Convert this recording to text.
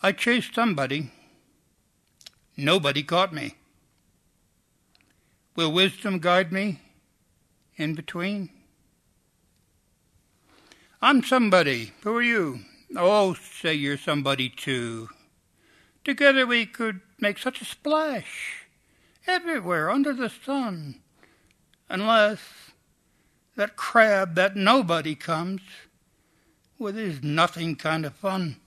I chased somebody. Nobody caught me. Will wisdom guide me in between? I'm somebody. Who are you? Oh, say you're somebody too. Together we could make such a splash everywhere under the sun, unless that crab, that nobody comes with his nothing kind of fun.